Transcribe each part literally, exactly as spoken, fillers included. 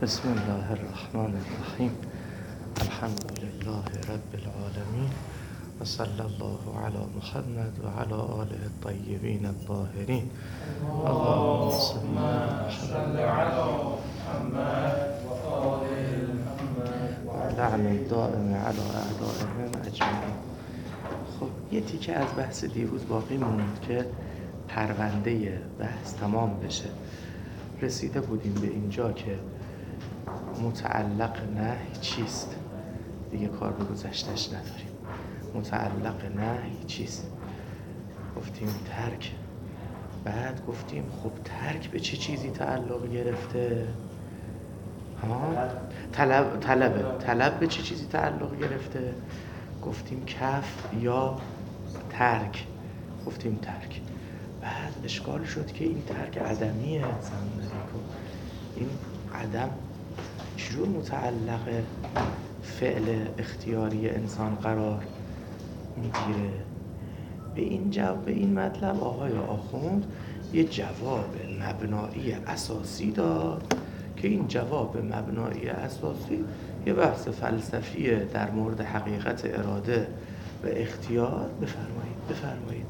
بسم الله الرحمن الرحیم. الحمد لله رب العالمین و صلی الله علی محمد و علی آله الطیبین الطاهرین. اللهم صل علی محمد و آل محمد و لعن دائم علی اعدائهم اجمعین. خب یه تیکه از بحث دیروز باقی موند که پرونده بحث تمام بشه. رسیده بودیم به اینجا که متعلق نهی چیست؟ دیگه کار به گذشتش نداریم. متعلق نهی چیست؟ گفتیم ترک. بعد گفتیم خب ترک به چه چیزی تعلق گرفته؟ ها؟ طلب طلبه طلب به چه چیزی تعلق گرفته؟ گفتیم کف یا ترک. گفتیم ترک. بعد اشکال شد که این ترک عدمیه. این عدم چجور متعلق فعل اختیاری انسان قرار میگیره؟ به این جواب، به این مطلب آقای آخوند یه جواب مبنایی اساسی داد که این جواب مبنایی اساسی یه بحث فلسفیه در مورد حقیقت اراده و اختیار. بفرمایید بفرمایید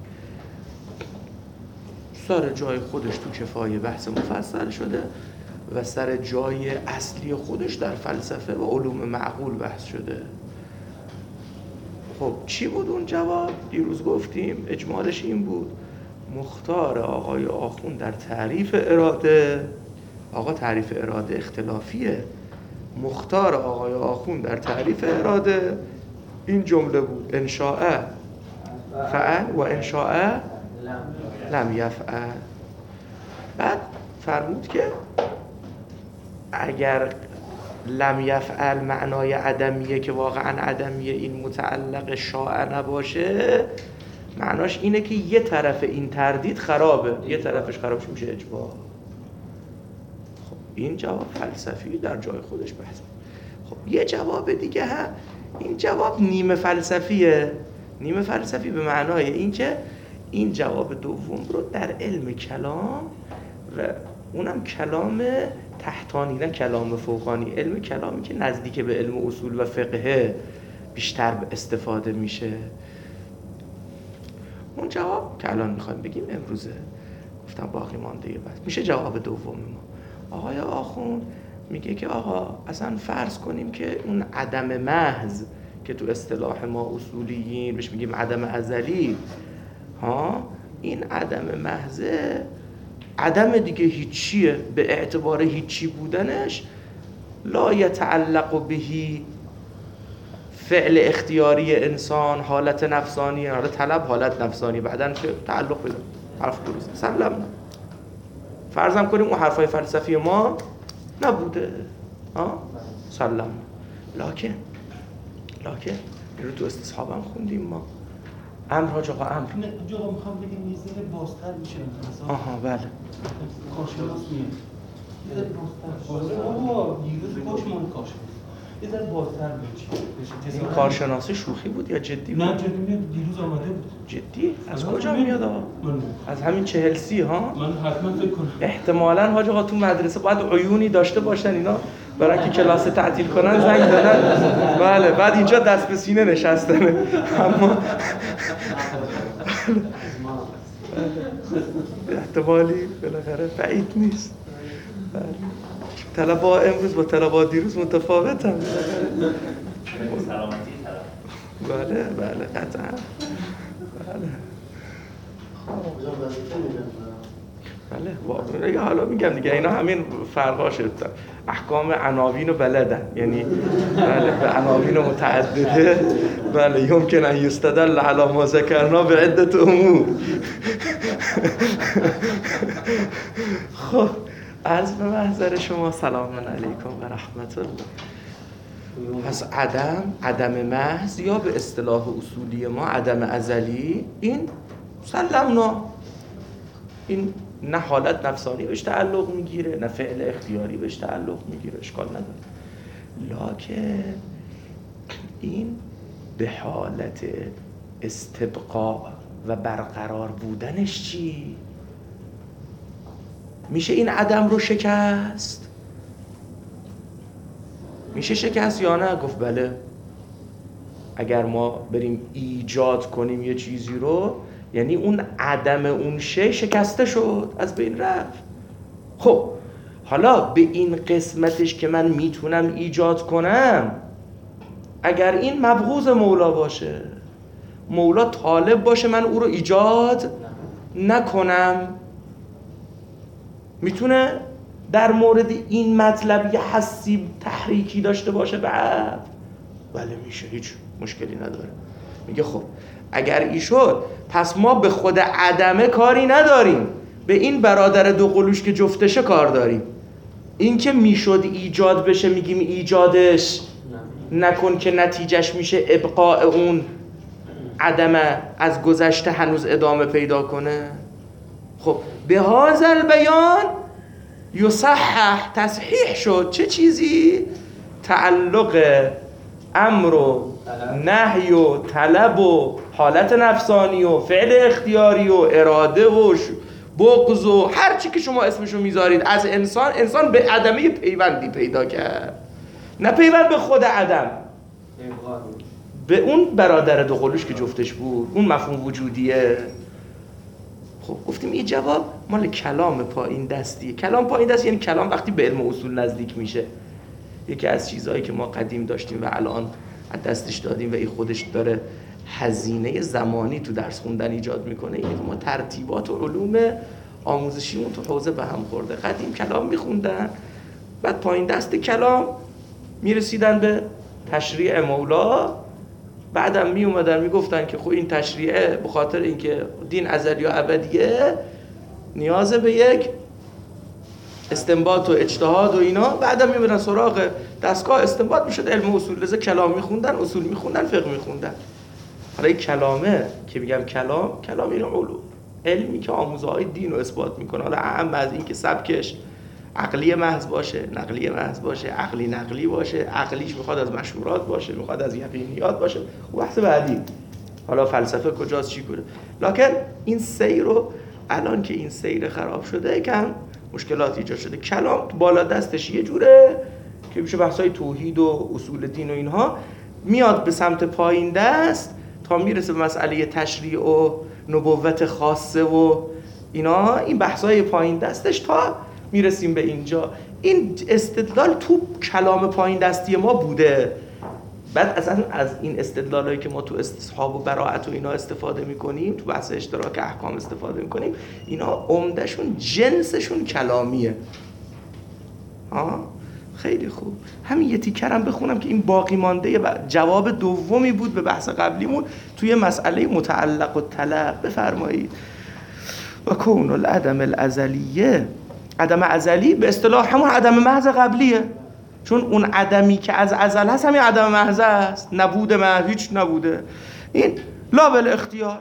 سر جای خودش تو کفایه بحث مفصل شده و سر جای اصلی خودش در فلسفه و علوم معقول بحث شده. خب چی بود اون جواب؟ دیروز گفتیم اجمالش این بود: مختار آقای آخوند در تعریف اراده، آقا تعریف اراده اختلافیه، مختار آقای آخوند در تعریف اراده این جمله بود: انشاء فعل و انشاء لم یفعل. بعد فرمود که اگر لم یفعل معنای عدمیه که واقعا عدمیه، این متعلق شاء نباشه، معناش اینه که یه طرف این تردید خرابه، یه طرفش خرابش میشه اجبار. خب این جواب فلسفی در جای خودش بحث. خب یه جواب دیگه هم، این جواب نیمه فلسفیه. نیمه فلسفی به معنای این که این جواب دوم رو در علم کلام و اونم کلام تحتانی نه کلام فوقانی، علم کلامی که نزدیک به علم اصول و فقه بیشتر استفاده میشه. اون جواب که الان میخوایم بگیم امروزه، گفتم باقی مانده یه بحث میشه جواب دوم ما. آقای آخوند میگه که آقا اصلا فرض کنیم که اون عدم محض که تو اصطلاح ما اصولیین بهش میگیم عدم ازلی، ها، این عدم محضه عدم دیگه هیچیه، به اعتبار هیچی بودنش لا یتعلق بهی فعل اختیاری انسان، حالت نفسانی، حالا طلب حالت نفسانی، بعدن چه تعلق بده. حرف درست سلام. فرضم کنیم اون حرفای فلسفی ما نبوده، ها، سلام. لکن لکن این رو تو استصحاب هم خوندیم ما. امر حاج آقا امر نه جو میخوام بگم یه ذره بازتر میشه مثلا. آها بله. کارشناس میاد. یه ذره بازتر. آها دیروز کاش من کاش. یه ذره بازتر بشه. این کارشناسی شوخی بود یا جدی بود؟ نه جدی بود، دیروز آمده بود. جدی؟ از کجا میاد آقا؟ از همین چهل سی ها؟ من حتما فکر کنم. احتمالاً حاج آقا تو مدرسه باید عیونی داشته باشن اینا برای اینکه کلاس تعطیل کنن زنگ زدن. بله بعد اینجا دست به سینه نشستن. اما احتمالی بالاخره بعید نیست. بله. طلبا امروز با طلبا دیروز متفاوت هم. سلامتی طلب. بله بله قطعا. بله. بله واقعا حالا میگم دیگه اینا همین فرقاشه. احکام عناوین و بلدن، یعنی بله به عناوین متعدده بله یمکن ان یستدل علی ما ذکرنا به عدت امور. خب عرض به محضر شما سلام علیکم و رحمت الله. پس عدم عدم محض یا به اصطلاح اصولی ما عدم ازلی، این سلمنا، این نه حالت نفسانی بهش تعلق میگیره نه فعل اختیاری بهش تعلق میگیره، اشکال نداره. لکن این به حالت استبقاء و برقرار بودنش چی؟ میشه این عدم رو شکست؟ میشه شکست یا نه؟ گفت بله. اگر ما بریم ایجاد کنیم یه چیزی رو، یعنی اون عدم اون شی شکسته شد، از بین رفت. خب حالا به این قسمتش که من میتونم ایجاد کنم، اگر این مبغوض مولا باشه، مولا طالب باشه من او رو ایجاد نکنم، میتونه در مورد این مطلب یه حسی تحریکی داشته باشه بعد؟ بله میشه، هیچ مشکلی نداره. میگه خب اگر ای شد، پس ما به خود عدمه کاری نداریم، به این برادر دو قلوش که جفتشه کار داریم. این که میشد ایجاد بشه میگیم ایجادش نکن که نتیجهش میشه ابقاء اون عدمه از گذشته هنوز ادامه پیدا کنه. خب به هذا البیان یصحح، تصحیح شد چه چیزی؟ تعلق امر و نهی و طلب و حالت نفسانی و فعل اختیاری و اراده و بغض و هر چی که شما اسمشو میذارید از انسان، انسان به عدمه پیوندی پیدا کرد، نه پیوند به خود عدم، به اون برادر دو قلوش که جفتش بود، اون مفهوم وجودیه. خب گفتیم این جواب مال کلام پایین دستیه. کلام پایین دست یعنی کلام وقتی به علم اصول نزدیک میشه. یکی از چیزهایی که ما قدیم داشتیم و الان از دستش دادیم و این خودش داره هزینه زمانی تو درس خوندن ایجاد میکنه، اینه که ما ترتیبات و علوم آموزشیمون تو حوزه به هم خورده. قدیم کلام میخوندن، بعد پایین دست کلام میرسیدن به تشریع مولا، بعدم می اومدن میگفتن که خب این تشریعه به خاطر اینکه دین ازلی و ابدیه نیاز به یک استنباط و اجتهاد و اینا، بعدم میبرن سراغ دستگاه استنباط، میشد علم اصول. لذا کلام میخوندن، اصول میخوندن، فقه میخوندن. حالا این کلامه که میگم کلام، کلام این علوم علمی که آموزه های دین رو اثبات میکنه. حالا اهم از این که سبکش عقلی محض باشه، نقلی محض باشه، عقلی نقلی باشه، عقلیش میخواد از مشهورات باشه، میخواد از یقینیات باشه، و بحث بعدی حالا فلسفه کجاست چی کنه. لکن این سیر رو الان که این سیر خراب شده کم مشکلات ایجاد شده. کلام بالا دستش یه جوره که میشه بحثای توحید و اصول دین و اینها، میاد به سمت پایین دست تا میرسه به مسئله تشریع و نبوت خاصه و اینا، این بحثای پایین دستش تا میرسیم به اینجا. این استدلال تو کلام پایین دستی ما بوده. بعد اصلا از این استدلالایی که ما تو استصحاب و براءت و اینا استفاده میکنیم، تو بحث اشتراک احکام استفاده میکنیم، اینا عمدهشون جنسشون کلامیه. ها خیلی خوب. همین یه تیکرم بخونم که این باقی مانده جواب دومی بود به بحث قبلیمون توی مسئله متعلق و طلب. بفرمایید. و کون العدم الازلیه، عدم ازلی به اصطلاح همون عدم محض قبلیه، چون اون عدمی که از ازل هست همین عدم محض است، نبوده محض، هیچ نبوده. این لا بالاختیار،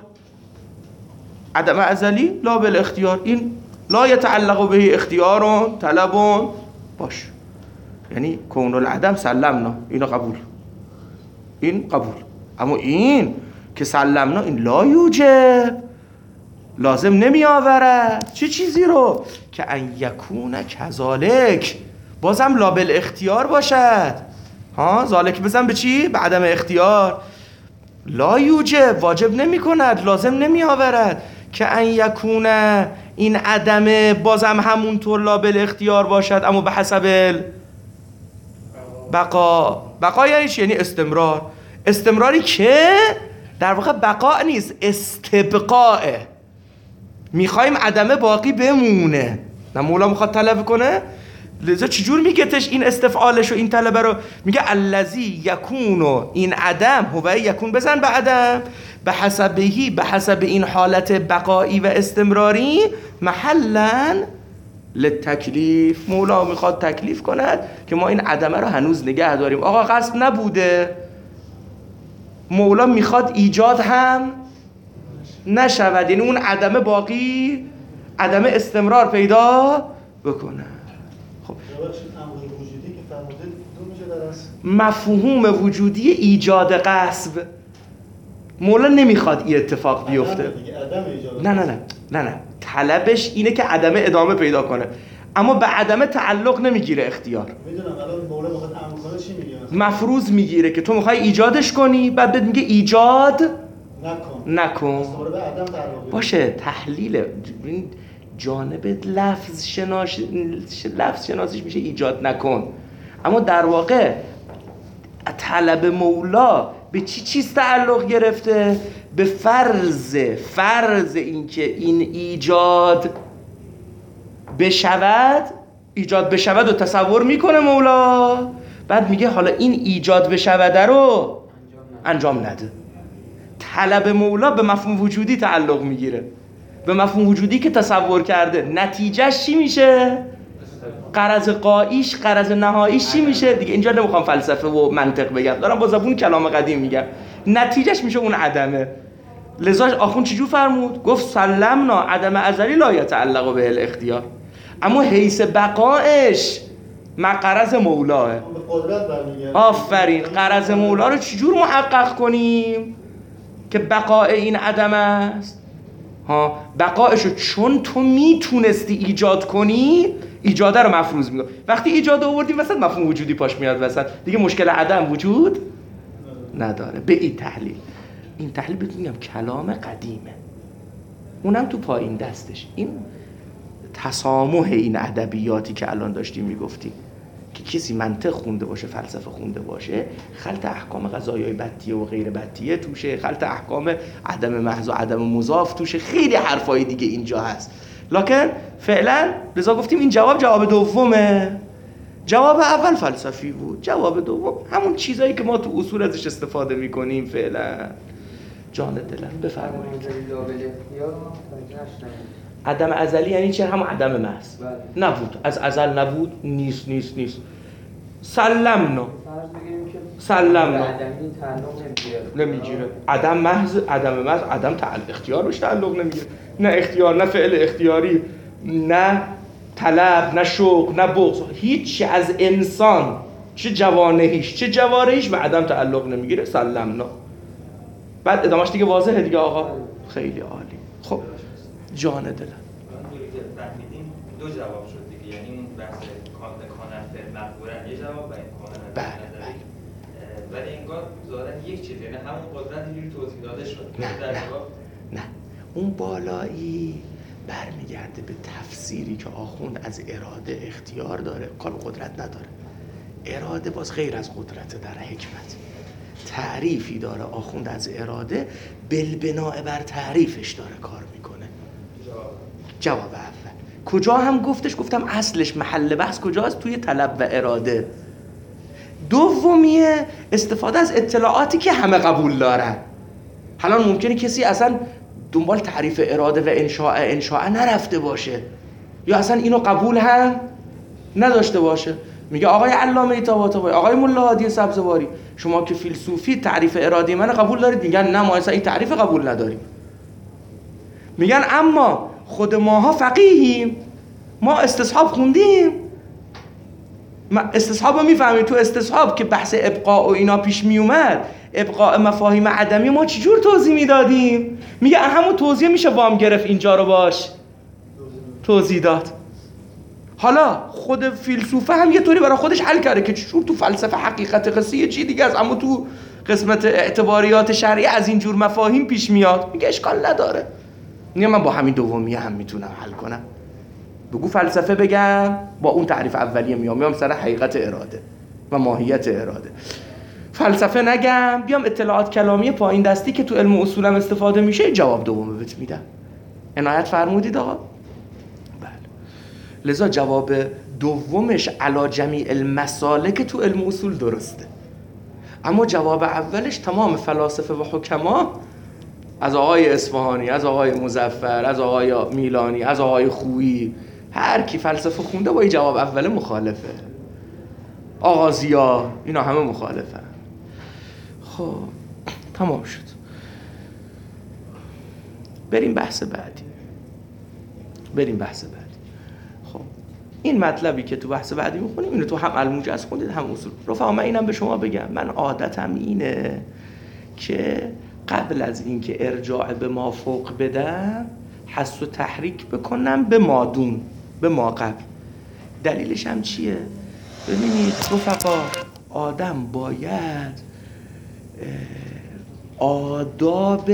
عدم ازلی لا بالاختیار، این لا یتعلق به اختیارون طلبون باش، یعنی کون العدم سلمنا، اینو قبول، این قبول. اما این که سلمنا این لا یوجب، لازم نمی آورد چه چیزی رو که ان یکون کذالک، بازم لا بالاختیار باشد. ها ذالک بزن به چی؟ به عدم اختیار. لا یوجب واجب نمی کند، لازم نمی آورد که ان یکون، این عدم بازم همونطور لا بالاختیار باشد اما به حسب بقا. بقا یعنی چی؟ یعنی استمرار. استمراری که در واقع بقا نیست، استبقاءه. میخوایم عدمه باقی بمونه، نه مولا میخواد طلب کنه. لذا چجور میگتش این استفعالش و این طلبه رو؟ میگه الذی یکونو، این عدم هو یکون بزن به عدم، به حسبهی، به حسب این حالت بقایی و استمراری، محلا للتکلیف. مولا میخواد تکلیف کند که ما این عدمه رو هنوز نگه داریم. آقا قصد نبوده، مولا میخواد ایجاد هم نشود، یعنی اون عدمه باقی، عدمه استمرار پیدا بکنه. خب مفهوم وجودی ایجاد قصب، مولا نمیخواد این اتفاق بیفته. نه نه نه نه نه طلبش اینه که عدمه ادامه پیدا کنه. اما به عدم تعلق نمیگیره اختیار. میدونم الان مولا بخواد امر کنه چی میگه؟ مفروض میگیره که تو میخوای ایجادش کنی، بعد بهت میگه ایجاد نکن نکن. به عدم تعلق باشه تحلیل این جانب لفظ شناس لفظ شناسیش میشه ایجاد نکن، اما در واقع طلب مولا به چی چیز تعلق گرفته؟ به فرض فرض اینکه این ایجاد بشود، ایجاد بشود و تصور میکنه مولا، بعد میگه حالا این ایجاد بشود رو انجام نده. طلب مولا به مفهوم وجودی تعلق میگیره، به مفهوم وجودی که تصور کرده. نتیجهش چی میشه؟ غرض قاییش، غرض نهاییش چی میشه؟ دیگه اینجا نمیخوام فلسفه و منطق بگم، دارم با زبون کلام قدیم میگم. نتیجهش میشه اون عدمه. لذا آخوند چجور فرمود؟ گفت سلمنا عدم ازلی لا یتعلق به الاختیار، اما حیث بقایش مع غرض مولاه. به قدرت برمیگرده. آفرین. غرض مولا رو چجور محقق کنیم که بقای این عدم است؟ ها، بقایشو چون تو میتونستی ایجاد کنی، ایجاده رو مفروض میگه. وقتی ایجاد آوردیم وسط، مفهوم وجودی پاش میاد وسط، دیگه مشکل عدم وجود نداره. به این تحلیل، این تحلیل بهتون میگم کلام قدیمه، اونم تو پایین دستش. این تسامح این ادبیاتی که الان داشتیم میگفتیم که کسی منطق خونده باشه، فلسفه خونده باشه، خلط احکام قضایای بطیه و غیر بطیه توشه، خلط احکام عدم محض و عدم مضاف توشه، خیلی حرفای دیگه اینجا هست. لکن فعلا لذا گفتیم این جواب جواب دومه. جواب اول فلسفی بود، جواب دوم همون چیزایی که ما تو اصول ازش استفاده میکنیم فعلا. جان دلم بفرمایید. عدم ازلی یعنی چه؟ هم عدم محض. نبود، از ازل نبود، نیست نیست نیست. سلمنا، سلمنا نمیگیره. عدم محض، عدم محض، عدم تعلق اختیار روش تعلق نمیگیره. نه اختیار، نه فعل اختیاری، نه طلب، نه شوق، نه بغض، هیچ از انسان چه جوانهیش چه جوارحیش به عدم تعلق نمیگیره. سلمنا. بعد ادامهش دیگه واضحه دیگه آقا. خیلی عالی. خب جان دلم. فهمیدیم دو جواب شد دیگه، یعنی اون بحث کانر فعل مقبورن یه جواب و این کانر بله بله. ولی انگار ظاهرا یک چیز، یعنی همون قدرت اینجوری توضیح داده شد. نه در نه جواب نه اون بالایی برمیگرده به تفسیری که آخوند از اراده اختیار داره، کار قدرت نداره. اراده باز غیر از قدرت در حکمت. تعریفی داره آخوند از اراده، بالبناء بر تعریفش داره کار میکنه. جواب اول کجا هم گفتش؟ گفتم اصلش محل بحث کجاست؟ توی طلب و اراده. دومیه استفاده از اطلاعاتی که همه قبول دارن. حالا ممکنه کسی اصلا دنبال تعریف اراده و انشاء انشاء نرفته باشه، یا اصلا اینو قبول هم نداشته باشه. میگه آقای علامه طباطبایی، آقای ملا هادی سبزواری، شما که فیلسوفی تعریف اراده من قبول دارید؟ میگن نه ما اصلا این تعریف قبول نداریم. میگن اما خود ماها فقیهیم، ما استصحاب خوندیم، ما استصحاب رو میفهمیم. تو استصحاب که بحث ابقاء و اینا پیش میومد، ابقاء مفاهیم عدمی ما چجور توضیح میدادیم؟ میگه همون توضیح میشه وام گرفت اینجا رو باش توضیح داد. حالا خود فیلسوفه هم یه طوری برای خودش حل کرده که چجور تو فلسفه حقیقت قصه یه چیز دیگه است، اما تو قسمت اعتباریات شرعی از اینجور مفاهیم پیش میاد. میگه اشکال نداره، میگه من با همین دومیه هم میتونم حل کنم. بگو فلسفه بگم، با اون تعریف اولیه میام میام سر حقیقت اراده و ماهیت اراده. فلسفه نگم، بیام اطلاعات کلامی پایین دستی که تو علم اصولم استفاده میشه، جواب دومه بهت میدم. عنایت فرمودید آقا؟ بله. لذا جواب دومش علی جمیع المسالک تو علم اصول درسته، اما جواب اولش تمام فلاسفه و حکما، از آقای اصفهانی، از آقای مظفر، از آقای میلانی، از آقای خویی، هر کی فلسفه خونده با این جواب اول مخالفه. آقا ضیا، اینا همه مخالفه. خب تمام شد. بریم بحث بعدی. بریم بحث بعدی. خب این مطلبی که تو بحث بعدی میخونیم اینو تو هم الموجز خوندید هم اصول. رفقا من اینم به شما بگم، من عادتم اینه که قبل از اینکه ارجاع به ما فوق بدم، حس و تحریک بکنم به مادون، به ما قبل. دلیلش هم چیه؟ ببینید رفقا، آدم باید آداب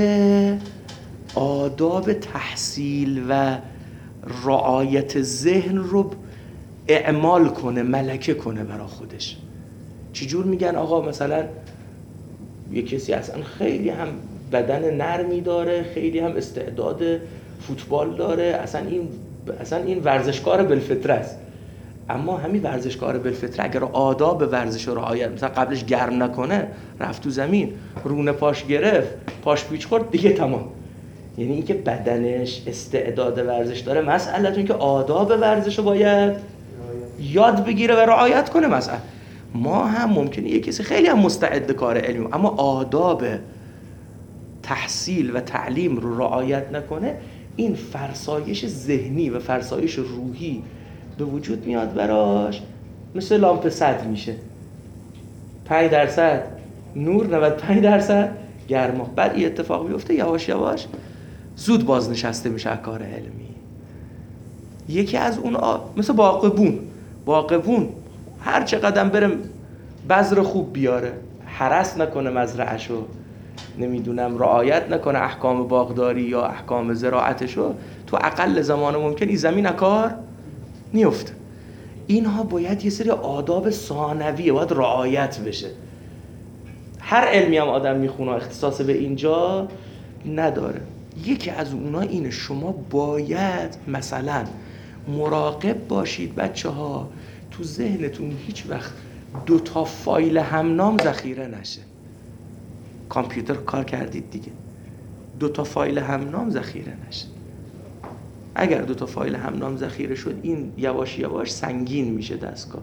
آداب تحصیل و رعایت ذهن رو اعمال کنه، ملکه کنه برای خودش. چجور میگن آقا مثلا یه کسی اصلا خیلی هم بدن نرمی داره، خیلی هم استعداد فوتبال داره، اصلا این اصلا این ورزشکار بالفطره است، اما همین ورزشکار بالفطره اگر آداب ورزش رو رعایت، مثلا قبلش گرم نکنه، رفت تو زمین رونه پاش گرفت، پاش پیچ خورد، دیگه تمام. یعنی اینکه بدنش استعداد ورزش داره، مسئله این که آداب ورزش رو باید یاد بگیره و رعایت کنه. مثلا ما هم ممکنه یه کسی خیلی هم مستعد کار علمی، اما آداب تحصیل و تعلیم رو رعایت نکنه، این فرسایش ذهنی و فرسایش روحی به وجود میاد براش، مثل لامپ صد میشه، پنج درصد نور، نود و پنج درصد گرما. بعد این اتفاق بیفته، یواش یواش زود بازنشسته میشه کار علمی. یکی از اون آ... مثل باغبون باغبون هر چه قدم برم بذر خوب بیاره، حرس نکنه مزرعه‌شو، نمیدونم رعایت نکنه احکام باغداری یا احکام زراعتشو، تو اقل زمان ممکن این زمین کار نیفته. اینها باید یه سری آداب ثانویه باید رعایت بشه. هر علمی هم آدم میخونه اختصاص به اینجا نداره. یکی از اونها اینه، شما باید مثلا مراقب باشید بچه ها تو ذهنتون هیچ وقت دو تا فایل همنام ذخیره نشه. کامپیوتر کار کردید دیگه، دو تا فایل همنام ذخیره نشه. اگر دو تا فایل همنام ذخیره شد، این یواش یواش سنگین میشه دستگاه.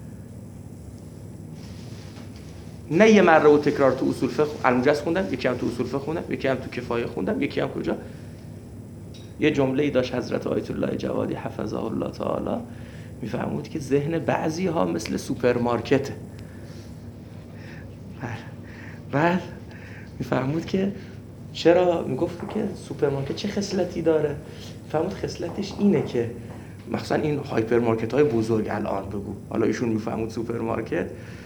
نه یه مره و تکرار تو اصول فقه الموجز خوندم، یکی هم تو اصول فقه خوندم، یکی هم تو کفایه خوندم، یکی هم کجا. یه جمله‌ای داشت حضرت آیت الله جوادی حفظه الله تعالی، میفهمود که ذهن بعضی ها مثل سوپرمارکته. بعد میفهمود که چرا، میگفت که سوپرمارکت چه خصلتی داره؟ میفهمود خصلتش اینه که مثلا این هایپرمارکت های بزرگ الان بگو، حالا ایشون میفهمود سوپرمارکت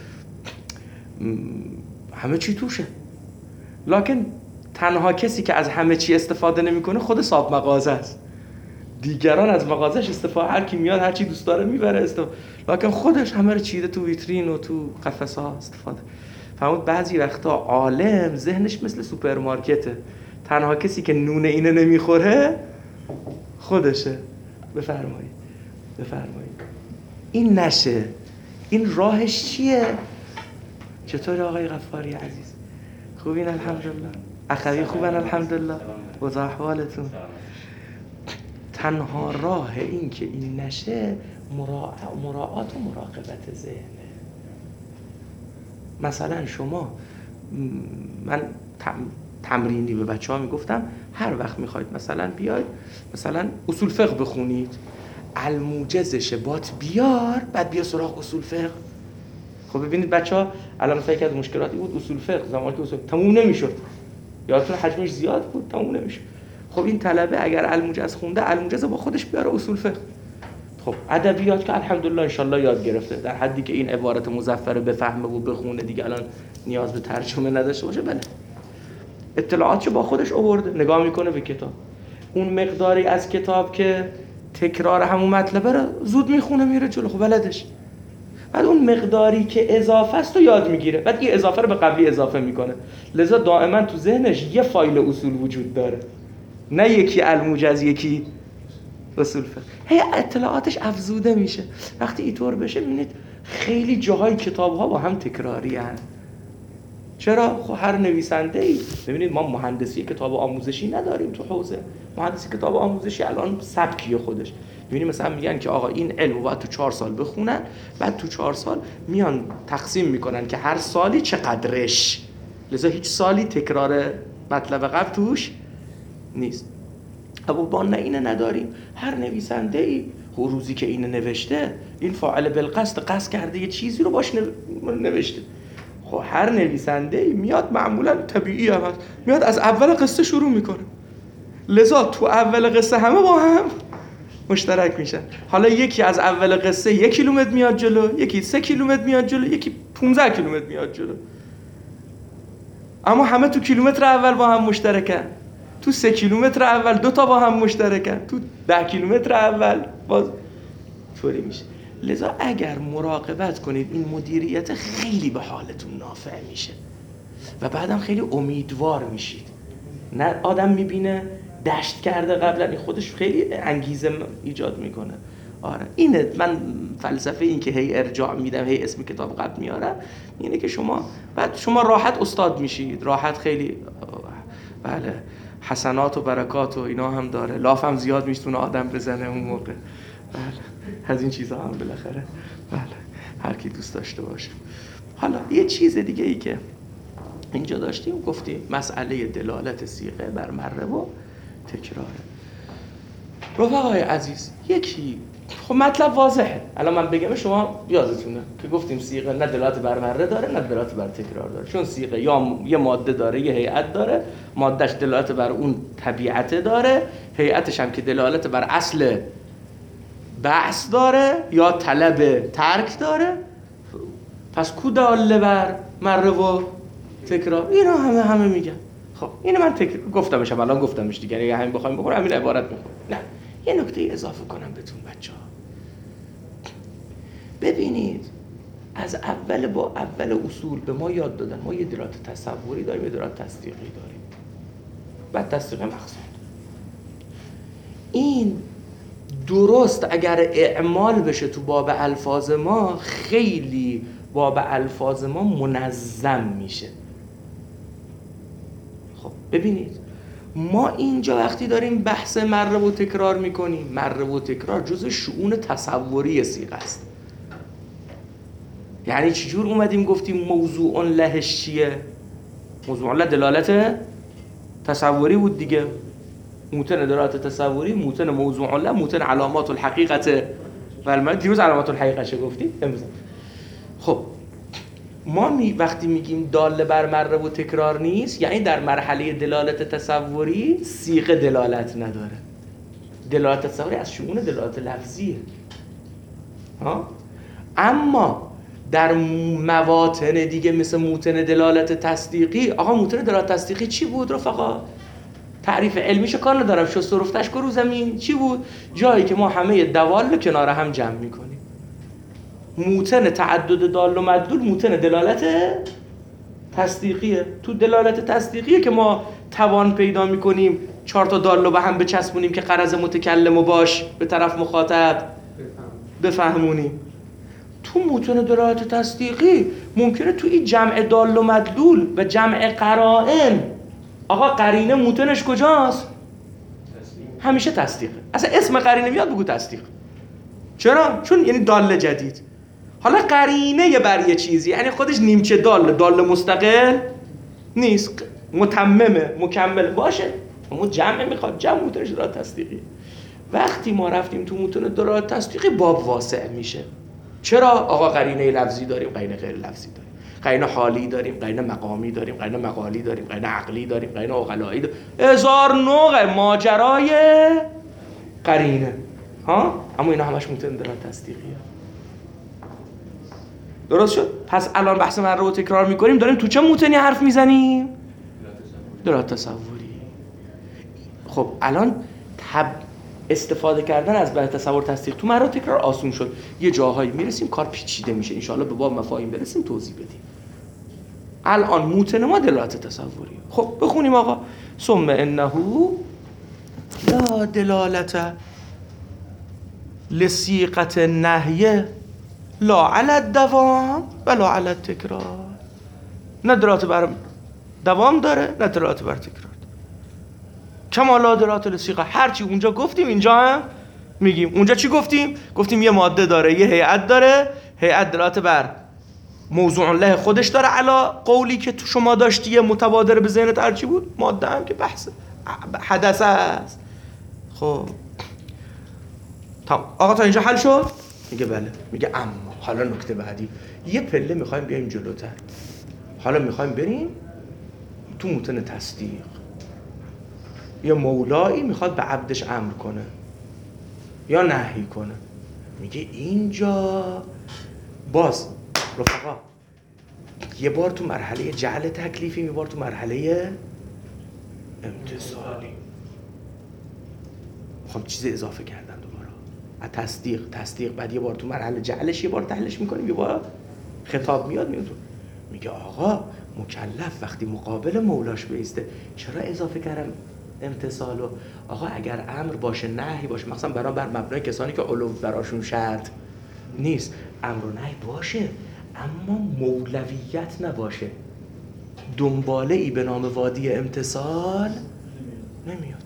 همه چی توشه، لکن تنها کسی که از همه چی استفاده نمیکنه خود صاحب مغازه است. دیگران از مغازش استفاده، هر کی میاد هر چی دوست داره میبره استفاده، لکن خودش همه رو چیده تو ویترین و تو قفسه ها استفاده. فهمید بعضی وقتا عالم ذهنش مثل سوپرمارکته، تنها کسی که نون اینه نمیخوره خودشه. بفرمایید بفرمایید این نشه. این راهش چیه؟ چطور آقای غفاری عزیز؟ خوبین الحمدلله؟ اخوی خوبن الحمدلله؟ و احوالتون؟ تنها راه این که این نشه مراعات و مراقبت ذهنه. مثلا شما، من تمرینی به بچه ها میگفتم هر وقت میخواید مثلا بیاید مثلا اصول فقه بخونید، الموجزش بات بیار، بعد بیا سراغ اصول فقه. خب ببینید بچه ها الان فکر از مشکلاتی بود اصول فقه زمانی که اصول تموم نمیشد، یادتون حجمش زیاد بود تموم نمیشد. خب این طلبه اگر الموجز خونده، الموجز با خودش بیاره اصول فقه. خب ادبیات که الحمدلله انشالله یاد گرفته، در حدی که این عبارت مظفر بفهمه و بخونه دیگه الان نیاز به ترجمه نداشته باشه. بله اطلاعاتشو با خودش آورده، نگاه میکنه به کتاب، اون مقداری از کتاب که تکرار همون مطلبه رو زود میخونه میره جلو، خب بلدش. بعد اون مقداری که اضافه است رو یاد میگیره، بعد این اضافه رو به قبلی اضافه میکنه. لذا دائما تو ذهنش یه فایل اصول وجود داره، نه یکی الموجز یکی اصول فقه. هی اطلاعاتش افزوده میشه. وقتی اینطور بشه میبینید خیلی جاهای کتاب ها با هم تکراری هست. چرا؟ خب هر نویسنده ای، ببینید ما مهندسی کتاب آموزشی نداریم تو حوزه. مهندسی کتاب آموزشی الان سبکیه خودش. ببینید مثلا میگن که آقا این علم رو باید تو چهار سال بخونن، بعد تو چهار سال میان تقسیم میکنن که هر سالی چقدرش. لذا هیچ سالی تکرار مطلب قبل توش نیست. اما با نه اینه نداریم. هر نویسنده ای روزی که اینه نوشته، این فاعل بالقصد قصد کرده یه چیزی رو باش نوشته. خب هر نویسنده ای میاد معمولا طبیعی هم هست، میاد از اول قصه شروع میکنه. لذا تو اول قصه همه با هم مشترک میشن. حالا یکی از اول قصه یک کیلومتر میاد جلو، یکی سه کیلومتر میاد جلو، یکی پانزده کیلومتر میاد جلو، اما همه تو کیلومتر اول با هم مشترکن، تو سه کیلومتر اول دو تا با هم مشترکن، تو ده کیلومتر اول باز طوری میشه. لذا اگر مراقبت کنید این مدیریت خیلی به حالتون نافع میشه و بعدم خیلی امیدوار میشید. نه آدم میبینه دشت کرده قبلا، این خودش خیلی انگیزه ایجاد میکنه. آره اینه من فلسفه این که هی ارجاع میدم، هی اسم کتاب قبل میارم، اینه که شما بعد شما راحت استاد میشید، راحت خیلی بله حسنات و برکات و اینا هم داره، لاف هم زیاد میشتونه آدم بزنه اون موقع. بله از این چیزها هم بالاخره بله هر کی دوست داشته باشه. حالا یه چیز دیگه ای که اینجا داشتیم گفتیم مسئله دلالت صیغه بر مره و تکراره. رفقای عزیز یکی خب مطلب واضحه، الان من بگم شما یادتونه که گفتیم صیغه نه دلالت بر مره داره نه دلالت بر تکرار داره، چون صیغه یا یه ماده داره یه هیئت داره، مادهش دلالت بر اون طبیعت داره، هیئتش هم که دلالت بر اصل بحث داره یا طلب ترک داره. پس کو داله بر مره و تکرار؟ اینا همه همه میگن. خب اینو من تکرار گفتمش، الان گفتمش دیگه، اگه همین بخوایم بخورم همین عبارت میخوام. نه یه نکته اضافه کنم بهتون بچه‌ها. ببینید از اول با اول اصول به ما یاد دادن ما یه دلالت تصوری داریم، یه دلالت تصدیقی داریم، بعد تصدیق مقصود. این درست اگر اعمال بشه تو باب الفاظ ما خیلی باب الفاظ ما منظم میشه. خب ببینید ما اینجا وقتی داریم بحث مره و تکرار میکنیم، مره و تکرار جزء شؤون تصوری صیغه است. یعنی چجور اومدیم گفتیم موضوع لهش چیه؟ موضوع له دلالت تصوری بود دیگه، موتن دلالت تصوری، موتن موضوع له، موتن علامات الحقیقت و دیروز علامات الحقیقت چه گفتیم؟ امروز خب ما می وقتی میگیم داله بر مره و تکرار نیست، یعنی در مرحله دلالت تصوری صیغه دلالت نداره. دلالت تصوری از شؤون دلالت لفظیه. ها؟ اما در مواطن دیگه مثل موتن دلالت تصدیقی، آقا موتن دلالت تصدیقی چی بود رفقا؟ تعریف علمیشو کار ندارم، شست و رفتش رو زمین چی بود؟ جایی که ما همه دوال کنار هم جمع میکنیم. موتن تعدد دال و مدلول موتن دلالت تصدیقیه. تو دلالت تصدیقیه که ما توان پیدا میکنیم چهار تا دال رو به هم بچسبونیم که غرض متکلم و باش به طرف مخاطب بفهمونیم. تو موتن دلالت تصدیقی ممکنه تو این جمع دال و مدلول و جمع قرائن، آقا قرینه موتنش کجاست؟ همیشه تصدیقه. اصلا اسم قرینه میاد بگو تصدیق. چرا؟ چون یعنی دال جدید. حالا قرینه بر یه چیزی یعنی خودش نیمچه دال، دال مستقل نیست، متممه، مکمل باشه. اما جمع میخواد، جمع موتنش دلالت تصدیقی. وقتی ما رفتیم تو موتن دلالت تصدیقی باب واسع میشه. چرا؟ آقا قرینه لفظی داریم، قرینه غیر لفظی داریم، قرینه حالی داریم، قرینه مقامی داریم، قرینه مقالی داریم، قرینه عقلی داریم، قرینه عقلایی داریم. هزار نوع ماجرای قرینه. ها؟ اما اینا همش موتن دلالت تصدیقیه. درست شد؟ پس الان بحث مره و تکرار میکنیم، داریم تو چه موتنی حرف میزنیم؟ دلالت تصوری. خب الان تب استفاده کردن از بحث تصور تصدیق تو مره و تکرار آسون شد. یه جاهایی میرسیم کار پیچیده میشه، انشاءالله به باب مفاهیم برسیم توضیح بدیم. الان موتن ما دلالت تصوری. خب بخونیم آقا. ثم انه لا دلالت لصیغه النهی لا علی الدوام ولا علی التکرار. نه دلالت بر دوام داره نه دلالت بر تکرار. کما لا دلالت لصیغه، هرچی اونجا گفتیم اینجا هم میگیم. اونجا چی گفتیم؟ گفتیم یه ماده داره، یه هیئت داره، هیئت دلالت بر موضوع له خودش داره، علا قولی که تو شما داشتی متبادر به ذهنت هرچی بود، ماده هم که بحث حدث است. خب آقا تا اینجا حل شد؟ میگه بله. میگه اما حالا نکته بعدی، یه پله میخوایم بیایم جلوتر. حالا میخوایم بریم تو موتن تصدیق. یه مولایی میخواد به عبدش امر کنه. یا نهی کنه. میگه اینجا باز رفقا یه بار تو مرحله جعل تکلیفی، یه بار تو مرحله امتثالی. خب چیز اضافه کردن دوباره از تصدیق تصدیق بعد یه بار تو مرحله جعلش، یه بار تحلیلش میکنیم، یه بار خطاب میاد میاد میگه آقا مکلف وقتی مقابل مولاش بیسته چرا اضافه کردم امتثالو؟ آقا اگر امر باشه نهی باشه، مثلا برای بر مبنای کسانی که علو براشون شرط نیست، امر و نهی باشه اما مولویت نباشه، دنباله ای به نام وادی امتثال نمیاد.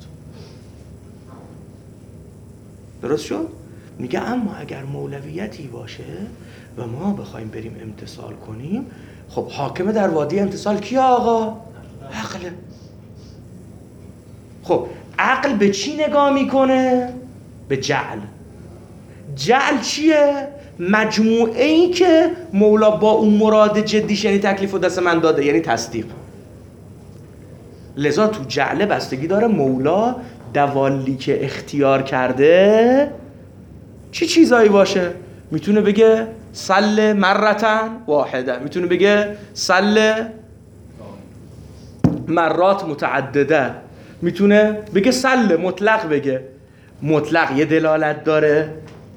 درست شد؟ میگه اما اگر مولویتی باشه و ما بخوایم بریم امتثال کنیم، خب حاکم در وادی امتثال کیه آقا؟ عقله. خب عقل به چی نگاه میکنه؟ به جعل. جعل چیه؟ مجموعه ای که مولا با اون مراد جدیش یعنی تکلیف و دست من داده، یعنی تصدیق. لذا تو جعله بستگی داره مولا دوالی که اختیار کرده چی چیزایی باشه. میتونه بگه صل مرتن واحده، میتونه بگه صل مرات متعدده، میتونه بگه صل مطلق، بگه مطلق یه دلالت داره،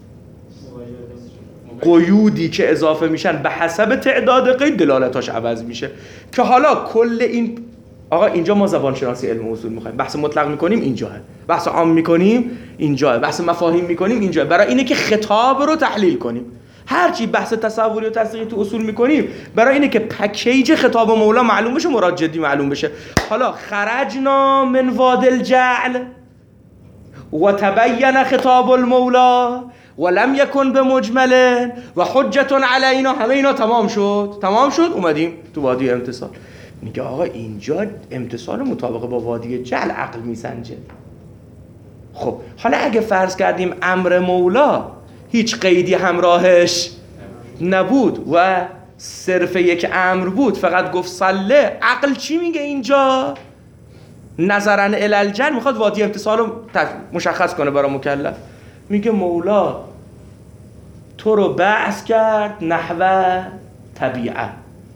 قیودی که اضافه میشن به حسب تعداد قید دلالتاش عوض میشه. که حالا کل این آقا اینجا ما زبان شناسی علم اصول میخوایم، بحث مطلق میکنیم اینجاه، بحث عام میکنیم اینجاه، بحث مفاهیم میکنیم اینجاه، برای اینه که خطاب رو تحلیل کنیم. هرچی بحث تصوری و تصدیقی تو اصول میکنیم برای اینه که پکیج خطاب مولا معلوم بشه، مراد جدی معلوم بشه. حالا خرجنا من واد الجعل و تبین خطاب المولا ولم یکن به مجمل و حجت علینا، همه اینا تمام شد تمام شد اومدیم تو وادی امتثال. میگه آقا اینجا امتثال مطابق با وادی جعل عقل میسنجه. خب حالا اگه فرض کردیم امر مولا هیچ قیدی همراهش نبود و صرف یک امر بود، فقط گفت صله، عقل چی میگه اینجا؟ نظرا الالجن میخواد وادی امتثال رو مشخص کنه برای مکلف. میگه مولا تو رو بحث کرد نحو طبیعه،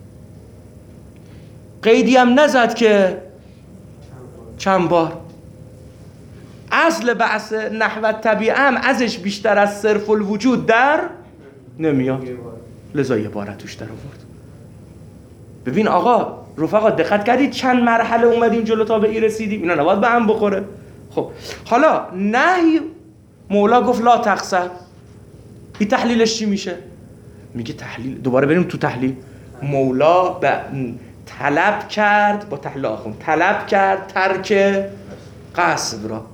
قیدی هم نزد که چند بار. اصل بحث نحو طبیعه هم ازش بیشتر از صرف الوجود در نمیاد، لذا یه بار توش در آورد. ببین آقا رفقا دقت کردید چند مرحله اومدیم جلو تا به این رسیدیم؟ اینا نباید به هم بخوره. خب حالا نهی مولا گفت لا تقصر، این تحلیلش چی میشه؟ میگه تحلیل، دوباره بریم تو تحلیل. مولا به طلب کرد، با تحلیل آخون طلب کرد ترک قصد را.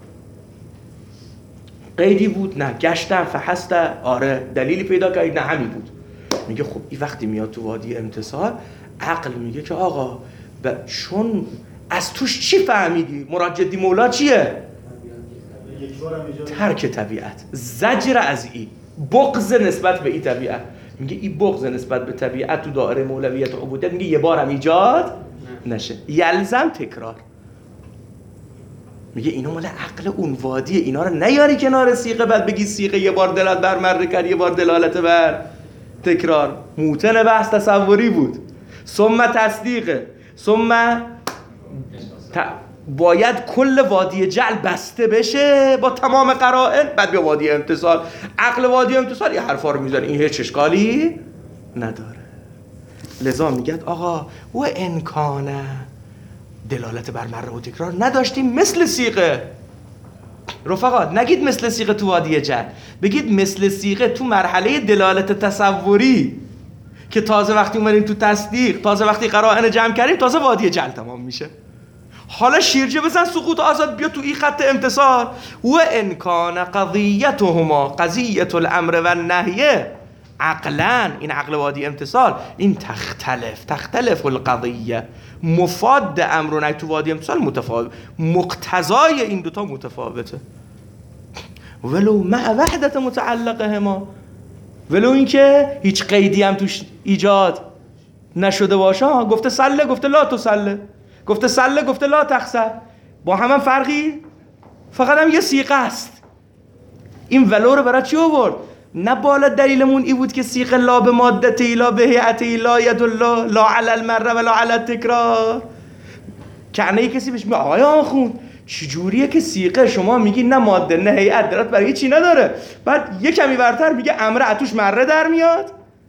قیدی بود؟ نه. گشتن فحست؟ آره. دلیلی پیدا کردی؟ نه همین بود. میگه خب این وقتی میاد تو وادی امتثال، عقل میگه که آقا ب... چون از توش چی فهمیدی؟ مراد جدی مولا چیه؟ ترک طبیعت، زجر از ای، بغض نسبت به ای طبیعت. میگه ای بغض نسبت به طبیعت تو دایره مولویت و عبودیت میگه یه بار هم ایجاد نشه، یلزم تکرار. میگه اینا مال عقل اون وادیه، اینا رو نیاری کنار سیغه بعد بگی سیغه یه بار دلالت بر مره کرد یه بار دلالت بر تکرار. موتن بحث تصوری بود، ثم تصدیقه، ثم ت... باید کل وادی جعل بسته بشه با تمام قرائن، بعد بیا وادی امتثال. عقل وادی امتثال یه حرفا رو میزنه، این هیچ اشکالی نداره. لذا میگه آقا و انکانه دلالت بر مره و تکرار نداشتیم مثل سیغه. رفقا نگید مثل سیغه تو وادی جعل، بگید مثل سیغه تو مرحله دلالت تصوری که تازه وقتی اومدیم تو تصدیق، تازه وقتی قرائن جمع کردیم، تازه وادی جعل تمام میشه. حالا شیرجه بزن سقوط آزاد بیا تو این خط امتثال. و انکان قضیتهما قضیت الامر و نهیه عقلا، این عقل وادی امتثال، این تختلف تختلف القضیه، مفاد امر و نهی تو وادی امتثال متفاوت، مقتضای این دوتا متفاوته. ولو مع وحدت متعلقهما، ولو اینکه هیچ قیدی هم توش ایجاد نشده باشه. گفته سله، گفته لا تسله، گفته سله، گفته لا تخسر، با هم, هم فرقی، فقط هم یه سیغه است. این ولو رو برای چی آورد؟ نه بالا دلیلمون ای بود که سیغ لا به مادته لا به هیئته لا ید الله لا علی المره ولا علی التکرار. کنه کسی بهش میگه آقای آخوند چجوریه که سیغه شما میگی نه ماده نه هیئت دلالت برای چی نداره، بعد یه کمی برتر میگه امر اتوش مره در میاد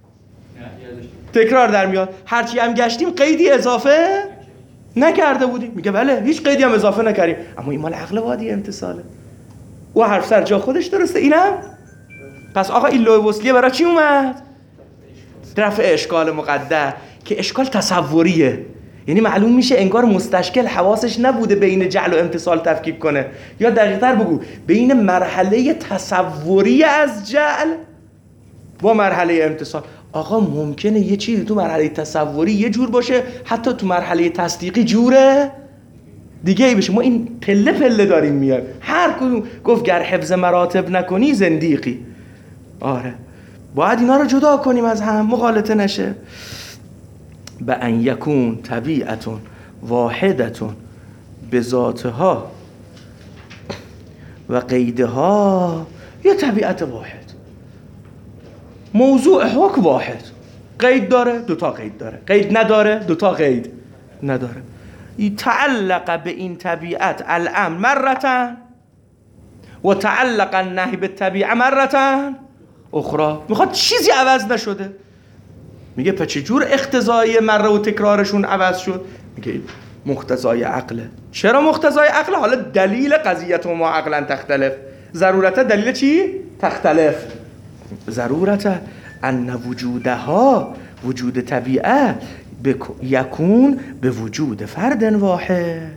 تکرار در میاد، هرچی هم گشتیم قیدی اضافه نکرده بودیم. میگه بله هیچ قیدی هم اضافه نکردیم، اما این مال عقل وادی امتصاله و حرف سر جا خودش درسته. اینم پس آقا این لوح وصلیه برای چی اومد؟ رفع اشکال مقدر که اشکال تصوریه، یعنی معلوم میشه انگار مستشکل حواسش نبوده بین جعل و امتصال تفکیک کنه، یا دقیق‌تر بگو بین مرحله تصوری از جعل با مرحله امتصال. آقا ممکنه یه چیزی تو مرحله تصوری یه جور باشه، حتی تو مرحله تصدیقی جوره دیگه ای بشه. ما این پله پله داریم میاد، هر کدوم گفت گر حفظ مراتب نکنی زندیقی. آره باید اینا رو جدا کنیم از هم، مغالطه نشه. به ان یکون طبیعتون واحدتون به ذاتها و قیدها، یا طبیعت واحد موضوع حکم واحد، قید داره دوتا قید داره، قید نداره دوتا قید نداره. تعلق به این طبیعت الامر مرتن و تعلق النهی به طبیعه مرتن اخرى. میخواد چیزی عوض نشده. میگه پس چجور اقتضای مره و تکرارشون عوض شد؟ میگه مقتضای عقله. چرا مقتضای عقله؟ حالا دلیل قضیت و ما عقلا تختلف. ضرورت دلیل چی؟ تختلف. ضرورت ان وجودها وجود طبیعه یکون به وجود فرد واحد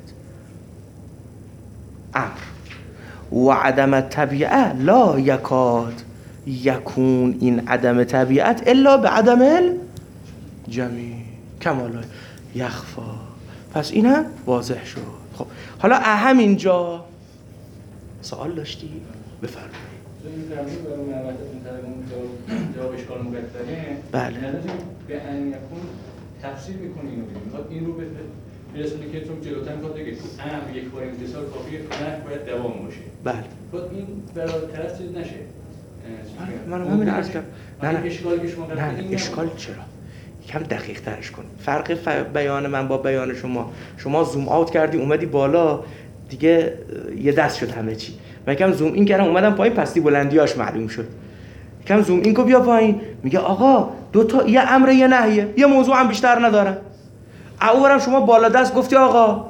امر و عدم طبیعه لا یکاد یکون این عدم طبیعت الا به عدم الجمیع کمال یخفا. پس این هم واضح شد. خب حالا اهم اینجا سوال داشتی؟ بفرمایید. این زمین برای معرفتون طرف جواب اشکال مقدره بله به ان یکون تفسیر میکنه اینو ببین. میخواد این رو برسونه که چون جلوتر میخواد بگه تو امر یک بار امتصال کافیه، نه باید دوام باشه. بله خود این برای طرف چیز نشه. من همین عرض کردم. نه نه اشکال که شما نه نه اشکال چرا؟ یکم دقیق ترش کن. فرق ف... بیان من با بیان شما، شما زوم آوت کردی اومدی بالا دیگه یه دست شد همه چی. من یکم زوم این کردم اومدم پایین پستی بلندیاش معلوم شد. یکم زوم این کو بیا پایین، میگه آقا دو تا یه امر یه نهیه، یه موضوع هم بیشتر نداره. اولم شما بالا دست گفتی آقا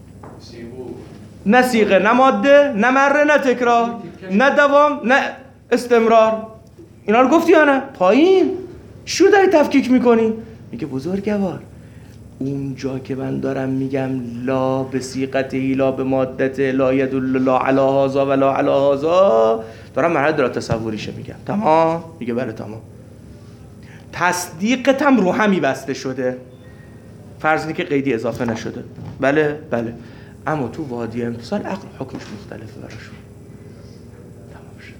نه صیغه نه ماده نه مره نه تکرار نه دوام نه استمرار، اینا رو گفتی یا نه؟ پایین شو داری تفکیک میکنی؟ میگه بزرگوار اونجا که من دارم میگم لا به صیغته لا به مادته لا یدل لا علی هذا ولا علی هذا، دارم مرحله داره تصوریشه میگم. تمام؟ میگه بله تمام. تصدیقت هم رو همی بسته شده، فرض اینه که قیدی اضافه نشده. بله بله، اما تو وادی امتصال عقل حکمش مختلفه براشون. تمام شد.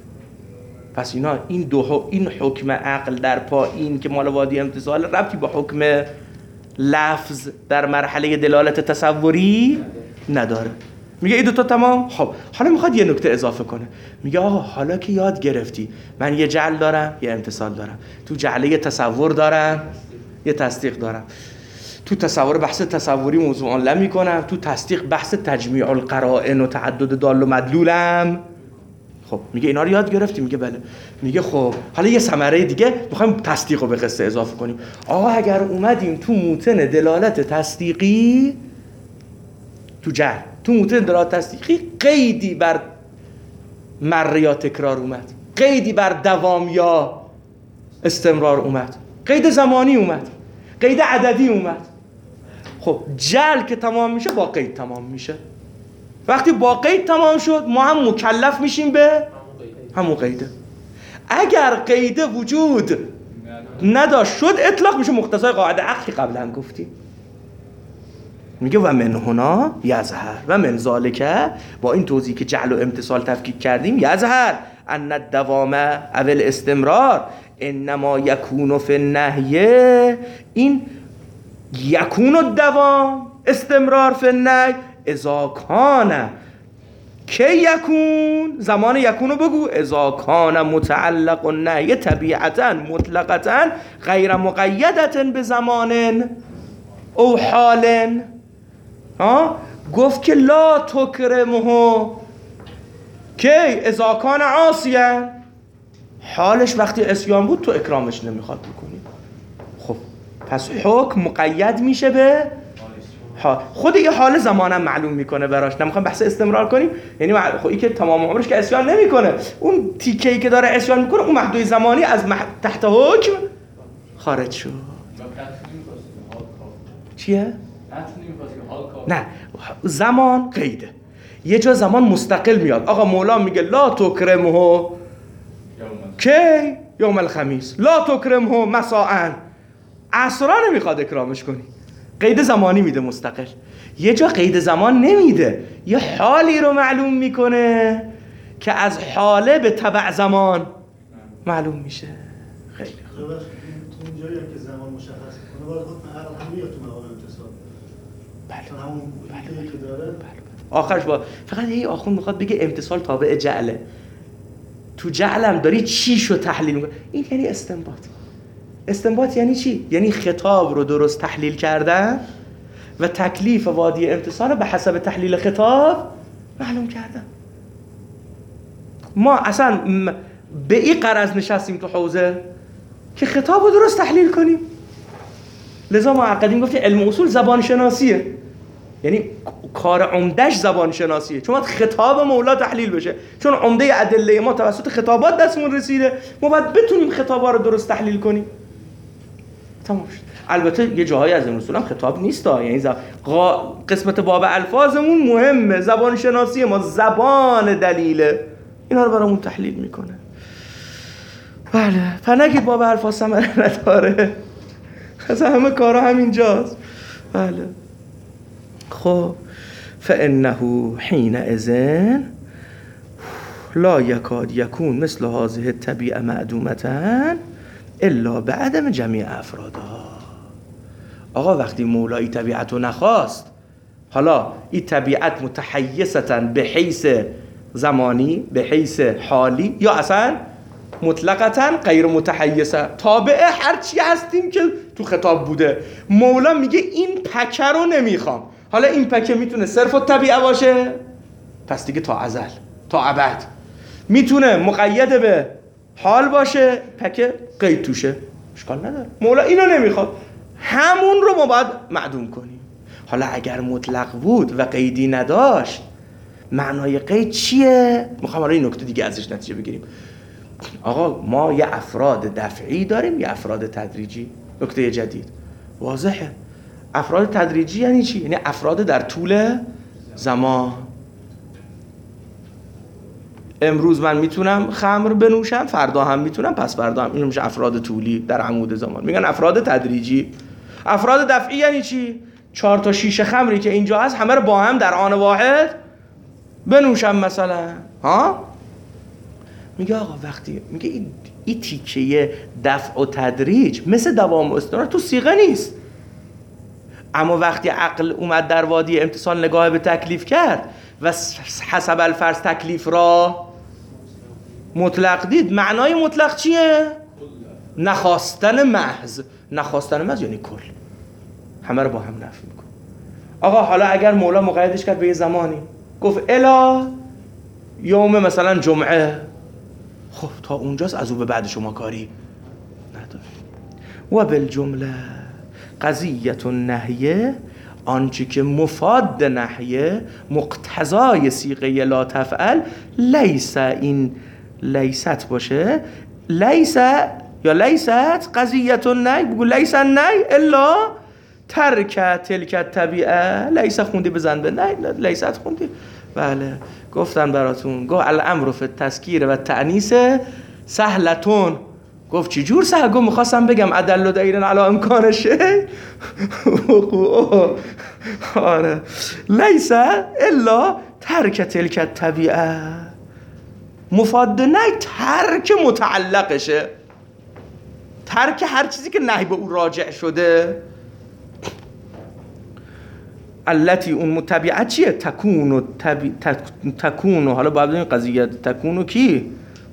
پس اینا این دو این حکم عقل در پایین که مال وادی امتصال ربطی با حکم لفظ در مرحله دلالت تصوری نداره. میگه این دوتا تمام. خب حالا میخواد یه نکته اضافه کنه، میگه آقا حالا که یاد گرفتی من یه جعل دارم یه امتصال دارم، تو جعله یه تصور دارم یه تصدیق دارم، تو تصور بحث تصوری موضوعان لم میکنم، تو تصدیق بحث تجمیع القرائن و تعدد دال و مدلولم. خب میگه اینا رو یاد گرفتی؟ میگه بله. میگه خب حالا یه ثمره دیگه میخوایم تصدیق رو به قصه اضافه کنیم. آقا اگر اومدیم تو موتن دلالت تصدیقی، تو جعل تو موتن دلالت تصدیقی قیدی بر مر یا تکرار اومد، قیدی بر دوام یا استمرار اومد، قید زمانی اومد، قید عددی اومد. خب جعل که تمام میشه با قید تمام میشه. وقتی با قید تمام شد ما هم مکلف میشیم به همون قیده. اگر قیده وجود نداشت شد اطلاق میشه مقتضای قاعده عقلی قبلا هم گفتیم. میگه و من هنا یظهر و من ذالکه، با این توضیح که جعل و امتصال تفکیک کردیم، یظهر ان الدوام او الاستمرار انما یکون فی النهی، این یکون الدوام استمرار فی النهی اذا کان کی یکون؟ زمان یکون رو بگو. اذا کان متعلق و نهی طبیعتا مطلقتا غیر مقیدتا به زمان او حال. ها گفت که لا تکرمه کی اذا کان عاصیا، حالش وقتی عصیان بود تو اکرامش نمیخواد بکنی. خب پس حکم مقید میشه به حال. خود یه حال زمانم معلوم میکنه براش. نمیخوام بحث استمرار کنیم، یعنی خب این که تمام عمرش که عصیان نمیکنه، اون تیکه‌ای که داره عصیان میکنه اون محدود زمانی از مح... تحت حکم خارج شد. چیه؟ نه زمان قیده. یه جا زمان مستقل میاد. آقا مولا میگه لا تکرمه کی یوم الخمیس، لا تکرمه مساء، عصرا نمیخواد اکرامش کنی. قید زمانی میده مستقل. یه جا قید زمان نمیده، یه حالی رو معلوم میکنه که از حاله به تبع زمان معلوم میشه. خیلی خوب. اون جایی که زمان مشخص کنه باید حکم عقل هم میاد تو مقام امتصال. بله. همون بله. که داره. بله. آخرش با فقط هی آخوند میخواد بگه امتصال تابع جعله. تو جعلم داری چیشو تحلیل میکنه. این یعنی استنباط. استنباط یعنی چی؟ یعنی خطاب رو درست تحلیل کردن و تکلیف وادی امتصال به حسب تحلیل خطاب معلوم کردن. ما اصلا به این غرض نشستیم تو حوزه که خطاب رو درست تحلیل کنیم. لذا ما قدیم گفتیم علم اصول زبان شناسیه، یعنی کار عمدهش زبان شناسیه، چون باید خطاب مولا تحلیل بشه. چون عمده ادله ما توسط خطابات دستمون رسیده، ما باید بتونیم خطابا رو درست تحلیل کنیم. تمام شد. البته یه جاهایی از این رسول هم خطاب نیست ها، یعنی زب... غا... قسمت باب الفاظمون مهمه، زبان شناسی ما زبان دلیله، اینا رو برامون تحلیل میکنه. بله، پر نگید باب الفاظ ثمره نداره، اصلا همه کارا همینجاست. بله. خب فانه حینئذ لا یکاد یکون مثل هذه الطبیعه معدومة الا بعدم جمیع افرادها. آقا وقتی مولا این طبیعت رو نخواست، حالا این طبیعت متحیصتا به حیث زمانی، به حیث حالی، یا اصلا مطلقتا غیر متحیصه، تابع هر چی هستیم که تو خطاب بوده. مولا میگه این پکه رو نمیخوام. حالا این پکه میتونه صرف الطبیعه باشه، پس دیگه تا ازل تا ابد. میتونه مقید به حال باشه، پکه قید توشه، اشکال نداره. مولا اینو نمیخواد، همون رو ما باید معدوم کنیم. حالا اگر مطلق بود و قیدی نداشت، معنای قید چیه؟ میخوام حالا این نکته دیگه ازش نتیجه بگیریم. آقا ما یه افراد دفعی داریم، یه افراد تدریجی. نکته جدید واضحه. افراد تدریجی یعنی چی؟ یعنی افراد در طول زمان. امروز من میتونم خمر بنوشم، فردا هم میتونم، پس فردا هم. این میشه افراد طولی در عمود زمان. میگن افراد تدریجی. افراد دفعی یعنی چی؟ چهار تا شیشه خمری که اینجا هست همه رو با هم در آن واحد بنوشم مثلا. ها؟ میگه آقا وقتی میگه این ای تیکه دفع و تدریج مثل دوام و استمرار تو صیغه نیست، اما وقتی عقل اومد در وادی امتصال نگاه به تکلیف کرد و حسب الفرض تکلیف را مطلق دید، معنای مطلق چیه؟ نخواستن محض. نخواستن محض یعنی کل، همه رو با هم نفی میکنه. آقا حالا اگر مولا مقیدش کرد به یه زمانی، گفت الا یوم مثلا جمعه، خب تا اونجاست، از او به بعد شما کاری نداره. و بالجمله قضیت النهیه، آنچه که مفاد نهیه، مقتضای صیغه لا تفعل، لیس این لیست باشه، لیس یا لیست قضیت النهی، بگو لیس النهی الا ترک تلک الطبیعه. لیس خوندی بزن به نه، لیست خوندی. بله گفتن براتون، گفت الامر فی التذکیر و تأنیس سهلتون. گفت چی جور سهل؟ گفت میخواستم بگم ادل دلیل علی امکان شی. آره لیس الا ترک تلک الطبیعه. مفاد نه ترک متعلقشه، ترک هر چیزی که نهی به او راجع شده. التی اون طبیعت چیه؟ تکون و طبی... تکون و حالا باید ببینیم قضیه تکون و کی؟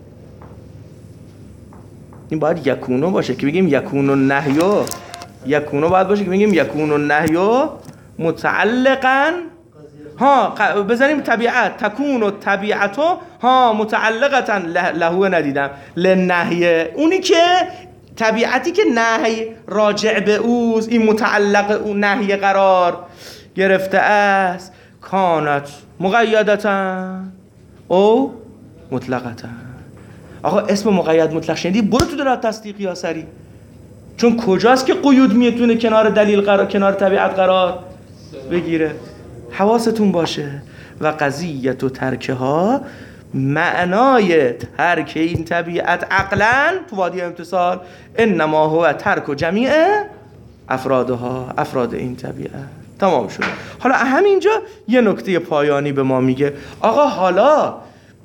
این باید یکونو باشه که بگیم یکون و نهیو، یکونو باید باشه که بگیم یکون و نهیو متعلقاً ها بزنیم طبیعت تکون و طبیعتو ها متعلقتاً لهو ندیدم لنهیه، اونی که طبیعتی که نهی راجع به اوست این متعلق اون نهی قرار گرفته است کانت مقیدتاً او مطلقتاً. آقا اسم مقید مطلق شنیدی برو تو دلالت تصدیقی یا سری، چون کجاست که قیود میتونه کنار دلیل قرار کنار طبیعت قرار بگیره. حواستون باشه. و قضیت و ترکه ها معنای ترک این طبیعت عقلا تو وادی امتصال انما هو ترک و جمیع افرادها، افراد این طبیعت. تمام شد. حالا همینجا یه نکته پایانی به ما میگه آقا حالا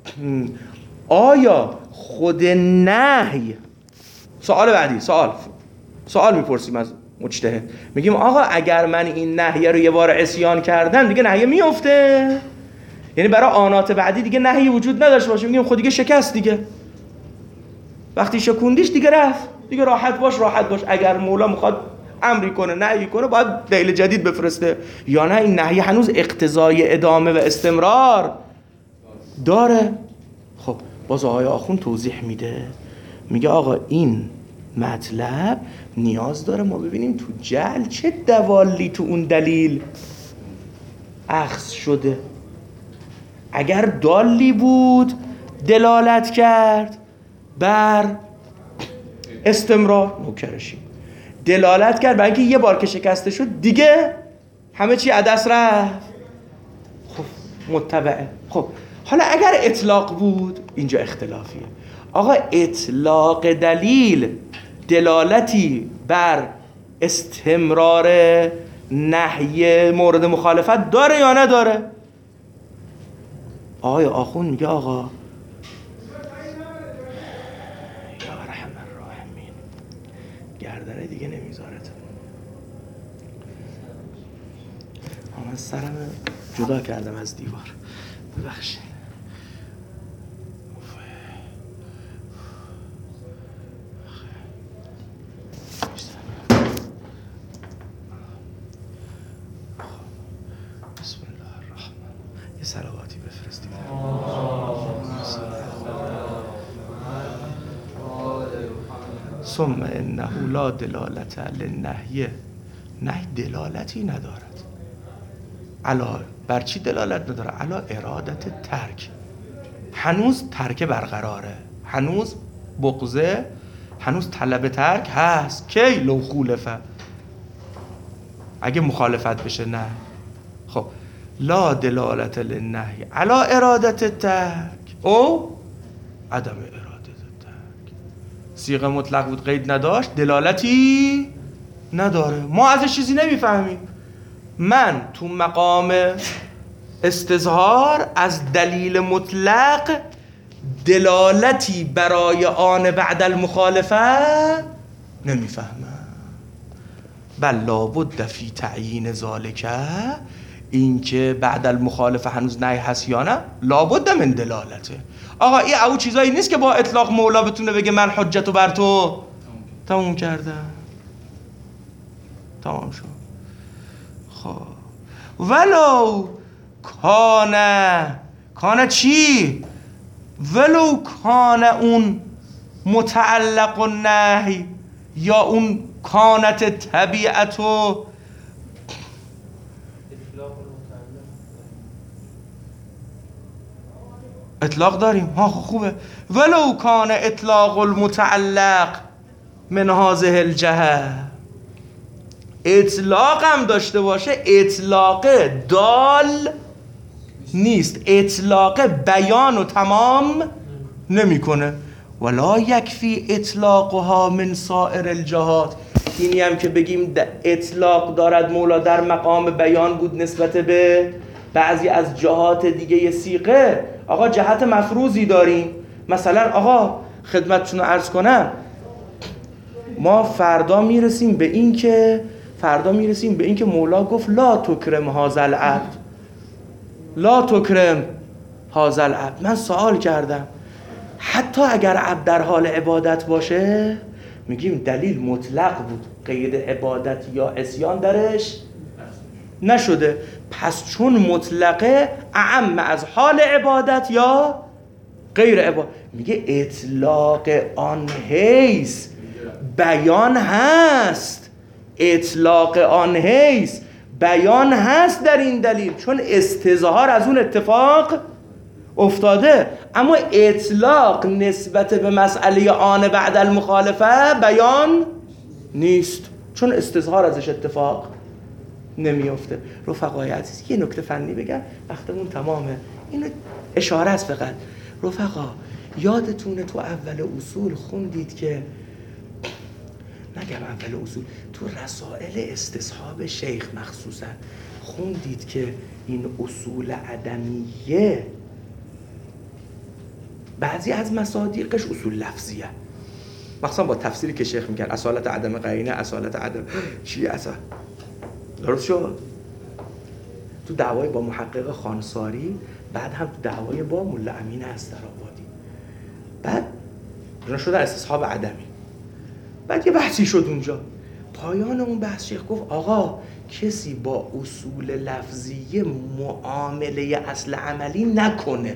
آیا خود نهی، سوال بعدی سوال سوال میپرسیم از مجتهد، میگیم آقا اگر من این نهیه رو یه بار عصیان کردم دیگه نهیه میفته؟ یعنی برای آنات بعدی دیگه نهی وجود نداشته باشه، میگیم خود دیگه شکست دیگه، وقتی شکوندیش دیگه رفت دیگه، راحت باش راحت باش، اگر مولا میخواد امری کنه نهی کنه باید دلیل جدید بفرسته، یا نه این نهی هنوز اقتضای ادامه و استمرار داره. خب باز آقای آخوند توضیح میده، میگه آقا این مطلب نیاز داره ما ببینیم تو جعل چه دوالی تو اون دلیل اخذ شده. اگر دالی بود دلالت کرد بر استمرار نوکرشی، دلالت کرد برای اینکه یه بار که شکسته شد دیگه همه چی عدس رفت، خب متبعه. خب حالا اگر اطلاق بود اینجا اختلافیه. آقا اطلاق دلیل دلالتی بر استمرار نهی مورد مخالفت داره یا نداره؟ آقای آخوند میگه آقا یا رحم الراحمین گردنه دیگه نمیذارت، من سرم جدا کردم از دیوار ببخشید. یه صلواتی بفرستید. ثم انه لا دلالت للنهی، نهی دلالتی ندارد. علا بر چی دلالت نداره؟ علا ارادت ترک، هنوز ترک برقراره، هنوز بغضه، هنوز طلب ترک هست. کی؟ لو خولفه، اگه مخالفت بشه نه. خب لا دلالت للنهی علا ارادت ترک او عدم ارادت ترک. صیغه مطلق بود قید نداشت دلالتی نداره، ما ازش چیزی نمیفهمیم. من تو مقام استظهار از دلیل مطلق دلالتی برای آن بعد المخالفه نمیفهمم. بل لابد فی تعیین ذالک، این که بعد المخالفه هنوز نهی هست یا نه لابد من دلالته. آقا این او چیزایی نیست که با اطلاق مولا بتونه بگه من حجتو بر تو تموم کردم، تمام شد. خب ولو کانه، کانه چی؟ ولو کانه اون متعلق النهی یا اون کانت طبیعتو اطلاق داریم ها خوبه. ولو کان اطلاق المتعلق من هذه الجهه، اطلاق هم داشته باشه اطلاق دال نیست، اطلاق بیان و تمام نمیکنه. ولا یکفی اطلاقها من سائر الجهات، اینی هم که بگیم اطلاق دارد مولا در مقام بیان بود نسبت به بعضی از جهات دیگه صیغه. آقا جهت مفروضی داریم، مثلا آقا خدمتتون رو عرض کنم، ما فردا میرسیم به این که فردا میرسیم به اینکه مولا گفت لا تکرم هذا العبد، لا تکرم هذا العبد. من سوال کردم حتی اگر عبد در حال عبادت باشه، میگیم دلیل مطلق بود، قید عبادت یا عصیان درش نشده، پس چون مطلقه اعم از حال عبادت یا غیر عبادت. میگه اطلاق آن حیث بیان هست، اطلاق آن حیث بیان هست در این دلیل، چون استظهار از اون اتفاق افتاده، اما اطلاق نسبت به مسئله آن بعد المخالفه بیان نیست، چون استظهار ازش اتفاق نمیفته. رفقای عزیز یه نکته فنی بگم، وقتمون تمامه، اینو اشاره است فقط. رفقا یادتونه تو اول اصول خوندید که، نگم اول اصول، تو رسائل استصحاب شیخ مخصوصا خوندید که این اصول عدمیه بعضی از مصادیقش اصول لفظیه، مخصوصا با تفسیری که شیخ میگن اصالت عدم قرینه، اصالت عدم چی اصلا. درست شد؟ تو دعوای با محقق خانساری، بعد هم تو دعوای با ملا امین استرآبادی، بعد اینا شده استصحاب عدمی. بعد یه بحثی شد اونجا، پایان اون بحث شیخ گفت آقا کسی با اصول لفظیه معامله اصل عملی نکنه.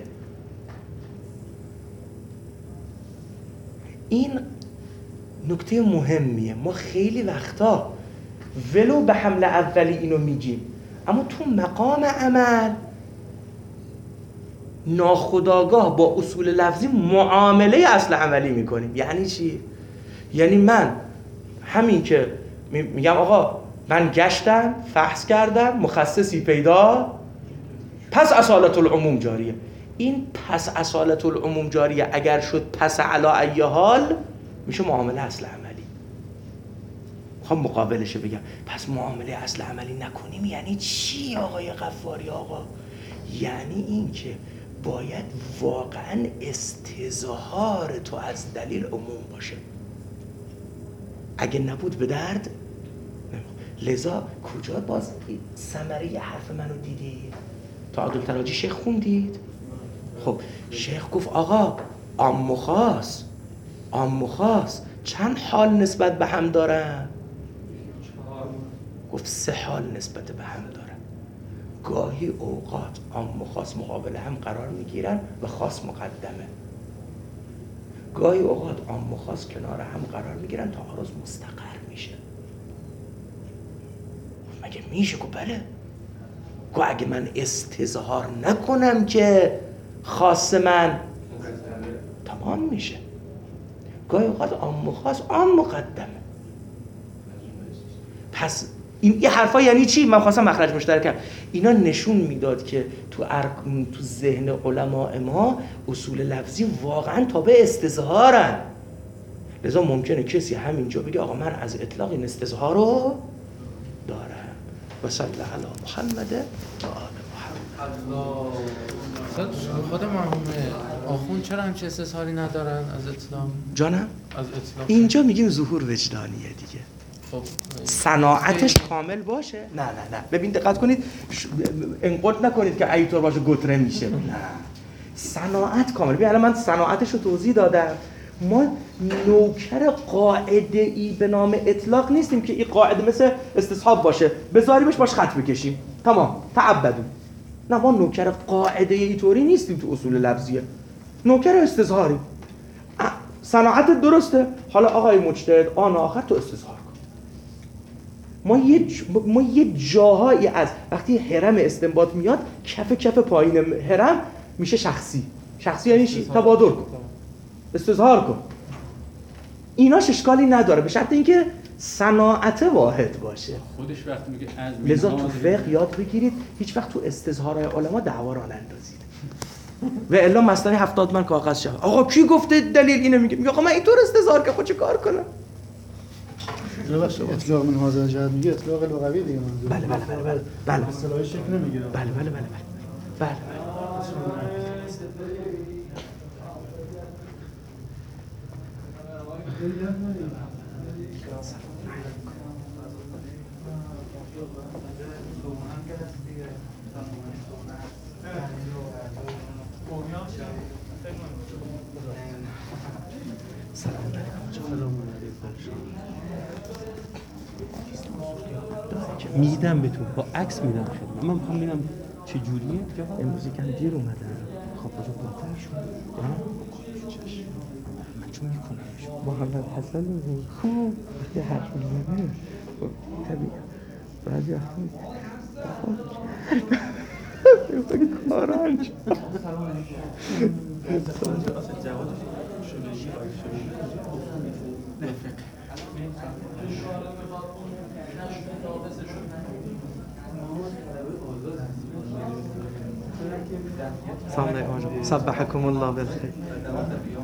این نکته مهمیه، ما خیلی وقتا ولو به حمله اولی اینو میگیم، اما تو مقام عمل ناخودآگاه با اصول لفظی معامله اصل عملی میکنیم. یعنی چی؟ یعنی من همین که میگم آقا من گشتم، فحص کردم، مخصصی پیدا، پس اصالت العموم جاریه. این پس اصالت العموم جاریه اگر شد پس علا ای حال میشه معامله اصل عملی. میخوام مقابلشه بگم پس معامله اصل عملی نکنیم یعنی چی آقای غفاری آقا؟ یعنی این که باید واقعا استظهار تو از دلیل عموم باشه، اگه نبود به درد نمیخوره. لذا کجا باز ثمره حرف منو دیدید؟ تعادل تراجی شیخ خوندید؟ خب شیخ گفت آقا عام و خاص، عام و خاص چند حال نسبت به هم دارن؟ گفت سه حال نسبت به هم دارن. گاهی اوقات عام و خاص مقابل هم قرار میگیرن و خاص مقدمه، گاهی اوقات عام و خاص کنار هم قرار میگیرن تا تعارض مستقر میشه. مگه میشه؟ گفت بله. گفت اگه من استظهار نکنم که خاص من تمام میشه. گاهی اوقات عام و خاص عام مقدمه. پس این یه حرفا یعنی چی؟ من خواستم مخرج مشترکم. اینا نشون میداد که تو ارک... تو ذهن علماء ما اصول لفظی واقعا تابع استظهارن. لذا ممکنه کسی همینجا بگه آقا من از اطلاق این استظهار رو دارم. و صلی علی محمد و آل محمد. خود مرحوم آخوند چرا همچه استظهاری ندارن از اطلاق؟ جانم؟ از اطلاق اینجا میگیم ظهور وجدانیه دیگه. خب صناعتش کامل باشه؟ نه نه نه ببین دقت کنید، انقلت نکنید که ایطور باشه گتره میشه. نه، صناعت کامل. ببین الان من صناعتش رو توضیح دادم. ما نوکر قاعده ای به نام اطلاق نیستیم که این قاعده مثل استصحاب باشه بذاریمش باش خط بکشیم تمام تعبدون. نه، ما نوکر قاعده ای طوری نیستیم تو اصول لفظیه، نوکر استظهاریم. صناعت درسته، حالا آقای مجتهد آن آخر تو استظهار کن. ما یه ج... ما یه جاهایی از وقتی حرم استنباط میاد کف کف پایین حرم میشه شخصی. شخصی یعنی چی؟ تبادر کن، استظهار کن. ایناش اشکالی نداره به شرط اینکه صناعت واحد باشه. خودش وقتی میگه از لذا تو فقه یاد بگیرید هیچ وقت تو استظهارهای علما دعوا را نندازید. و الا مسئله هفتاد من کاغذ شد آقا کی گفته دلیل اینو میگه؟ میگه آقا من اینطور استظهار که خود چه کار کنم؟ ببخشید اطلاق من حاضر جهت میگه اطلاق لغوی دیگه منظور. بله بله بله بله بله اصطلاحی شکل نمیگیره. بله بله بله بله بله میدم به تو با عکس میدم خدمت. من میخوام ببینم چه جوریه. امروز یکم دیر اومدن. خب بذار باتر شد. من چون میکنم محمد حسن خوب یه حرف میزنه. خب طبیعی بعضی وقتا میگه کار انجام. السلام عليكم صبحكم الله بالخير.